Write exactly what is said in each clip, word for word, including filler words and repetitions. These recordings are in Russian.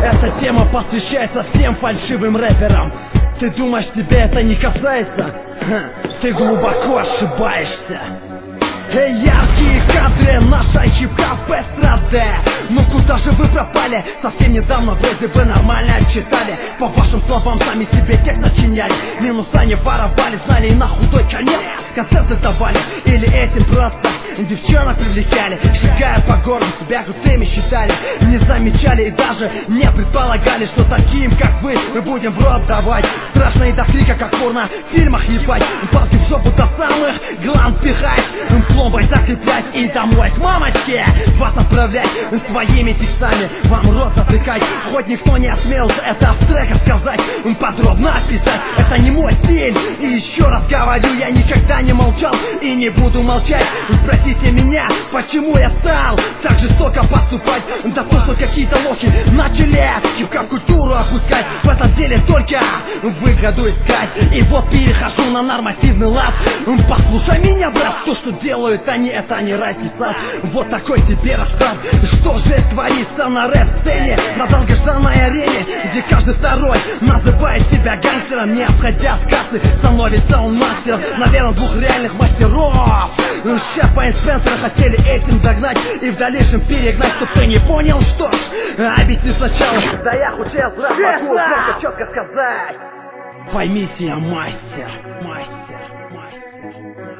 Эта тема посвящается всем фальшивым рэперам. Ты думаешь, тебя это не касается? Ха, ты глубоко ошибаешься. Эй, яркие кадры, наша хип-хоп эстрада. Ну куда же вы пропали? Совсем недавно вроде бы нормально читали. По вашим словам, сами себе текст начиняли. Минуса не воровали, знали и на худой конец концерты давали. Или этим просто девчонок привлекали, шагая по городу, себя крутыми считали. Не замечали и даже не предполагали, что таким, как вы, мы будем в рот давать. Страшно и до крика, как порно в фильмах ебать. Палки в жопу до самых гланд пихать, пломбой закреплять и домой к мамочке вас отправлять своими текстами, вам рот затыкать. Хоть никто не осмелился это в треках сказать, подробно описать. Это не мой стиль. И еще раз говорю, я никогда не молчал и не буду молчать. Спросите меня, почему я стал так жестоко поступать. Да то, что какие-то лохи начали хип-хоп культуру опускать. В этом деле только выгоду искать. И вот перехожу на нормативный лад. Послушай меня, брат, то, что делают они, это не райский сад. Вот такой тебе расклад. Что же творится на рэп-сцене, на долгожданной арене, где каждый второй называет себя гангстером, не обходя с кассы, становится он мастером. Наверное, двух реальных мастеров Шефа и Спенсера хотели этим догнать и в дальнейшем перегнать. Чтоб ты не понял, что ж, объясни сначала. Да я хоть сейчас раз могу просто четко сказать. Поймите, я мастер, мастер, мастер.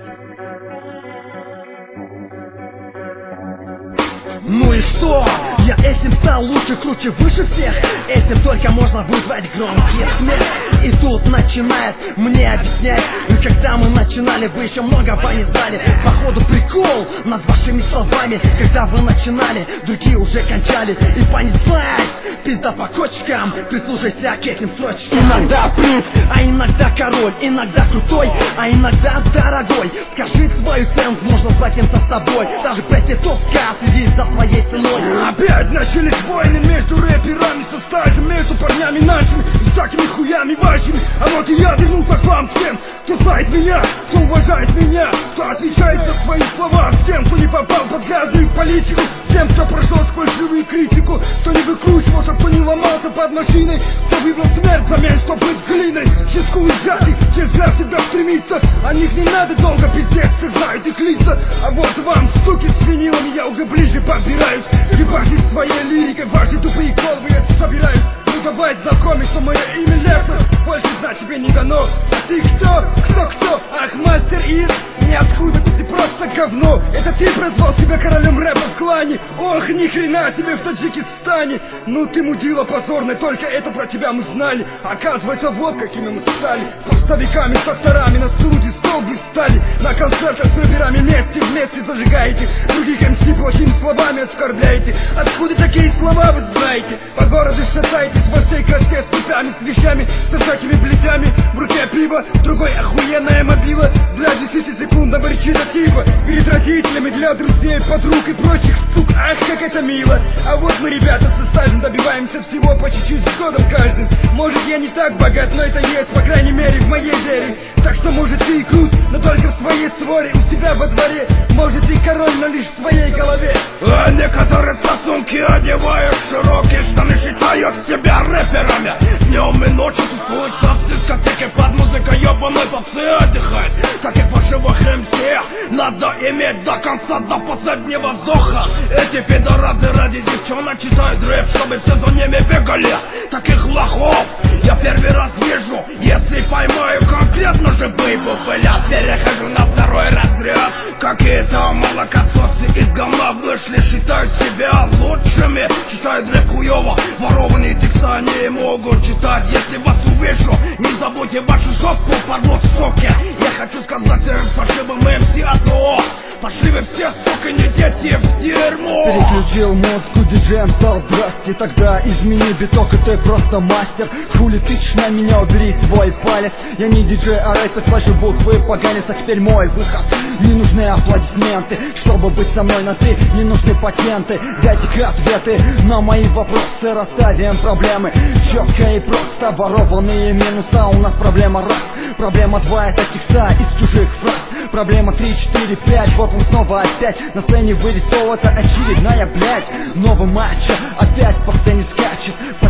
Ну и что? Я этим стал лучше, круче, выше всех. Этим только можно вызвать громкий смех. И тут начинает мне объяснять, когда мы начинали, вы еще многого не знали. Походу прикол над вашими словами. Когда вы начинали, другие уже кончали. И понеслась пизда по кочкам. Прислушайся к этим строчкам. Иногда принц, а иногда король. Иногда крутой, а иногда дорогой. Скажи свою цену, можно сталкиваться с тобой. Даже проститутка следит за своей ценой. Опять начались войны между рэперами со стажем, между парнями нашими и всякими хуями вашими. А вот и я вернулся к вам всем, кто знает меня, кто уважает меня, кто отвечает за свои слова. Всем, кто не попал под грязную политику, тем, кто прошел сквозь живую критику, кто не выкручивался, кто не ломался под машиной, кто выбрал смерть взамен, чтоб быть глиной. Чистку взятый, те взгляд всегда стремится, о них не надо долго пиздец, все знают их лица. А вот вам, суки с винилами, я уже ближе подбираюсь. Ебашьте своей лирикой, ваши тупые головы я собираюсь. Ну давай знакомиться, мое имя Лерсов, больше знать тебе не дано. А ты кто? Кто-кто? Ах, мастер из ниоткуда, ты просто говно. Это ты прозвал себя королем рэпа в клане. Ох, ни хрена тебе в Таджикистане. Ну ты мудила позорная, только это про тебя мы знали. Оказывается, вот какими мы стали. С поставиками, с авторами на студии столбы стали. На концертах с рэперами вместе, вместе зажигаете. Других эм си плохими словами оскорбляете. Откуда такие слова вы знаете? По городу шатаетесь во всей красе с цветами, с вещами, со всякими бледями. В руке пиво, в другой охуенная мобила для десятисекундного речитатива. Перед родителями, для друзей, подруг и прочих штук. Ах, как это мило. А вот мы, ребята, со стажем добиваемся всего по чуть-чуть с годом каждым. Может, я не так богат, но это есть, по крайней мере, в моей вере. Так что, может, ты и крут, но только в своей своре, у себя во дворе. Может, ты король, но лишь в своей голове. А некоторые сосунки одевают широкие штаны, считают себя рэперами. Днем и ночью тусуются в дискотеке под музыкой ебаной попсы отдыхать. Как и фальшивых эм си надо иметь до конца, до последнего вздоха. Эти пидорасы ради девчонок читают рэп, чтобы все за ними бегали. Таких лохов я первый раз вижу. Если поймаю конкретно же бейбу, блядь, перехожу на второй разряд. Какие-то молокососы из говна вышли, считают себя лучшими. Читают рэп хуёво, ворованные текста не могут читать. Если вас увижу, не забудьте вашу жопу порвут соки. Я хочу сказать фальшивым эм си одно: пошли вы все, сука, не дети в дерьмо. Переключил мозг, диджеем стал, здрасте. Тогда измени биток, и ты просто мастер. Хули тычешь на меня, убери свой палец. Я не диджей, а рэпер, ваши буквы поганец. А теперь мой выход. Не нужны аплодисменты, чтобы быть со мной на ты. Не нужны патенты, дайте ответы на мои вопросы. Расставим проблемы четко и просто. Ворованные минуса, у нас проблема раз. Проблема два, это текста из чужих фраз. Проблема три, четыре, пять, вот он снова опять. На сцене вырисовывается очередная, блядь. Новый матч опять по сцене скачет.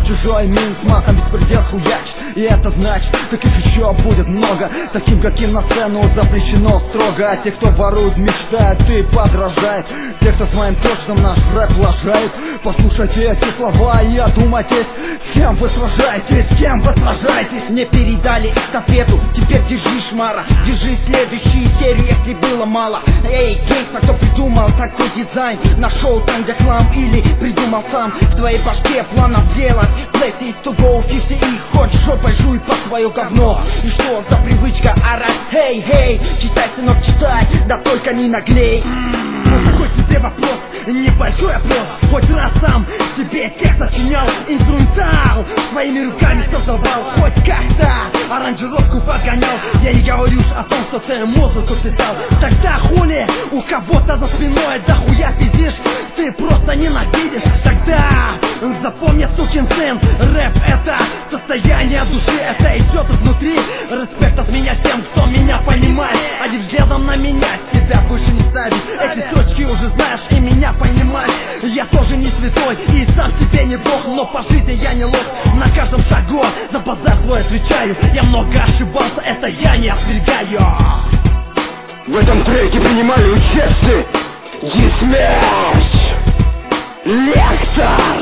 под чужой минус, матом беспредел хуяч. И это значит, таких еще будет много, таким, каким на сцену запрещено строго. А те, кто ворует, мечтает, ты подражает. Те, кто с моим точным наш рэп лажает. Послушайте эти слова и одумайтесь, с кем вы сражаетесь, с кем вы сражаетесь. Мне передали эстафету, теперь держи, шмара. Держи следующую серию, если было мало. Эй, гейста, кто придумал такой дизайн? Нашел там, где хлам, или придумал сам? В твоей башке планов делать плейсы из туго, фифти и хоть жопой жуй по свое говно. И что за привычка орать? Эй, эй, читай, сынок, читай, да только не наглей. Вот такой тебе вопрос, небольшой опрос. Хоть раз сам себе текст сочинял, инструментал своими руками создавал, хоть как-то аранжировку подгонял. Я не говорю ж о том, что ты музыку писал. Тогда хули у кого-то за спиной дохуя пиздишь, ты просто ненавидишь. Тогда запомни, сукин сын, рэп это состояние души, это идет изнутри. Респект от меня тем, кто меня понимает. Один взглядом на меня себя больше не ставит. Эти точки уже знаешь и меня понимаешь. Я тоже не святой и сам себе не бог, но по жизни я не лох. На каждом шагу за базар свой отвечаю. Я много ошибался, это я не отвергаю. В этом треке принимали участие Дисмерч, Лекта,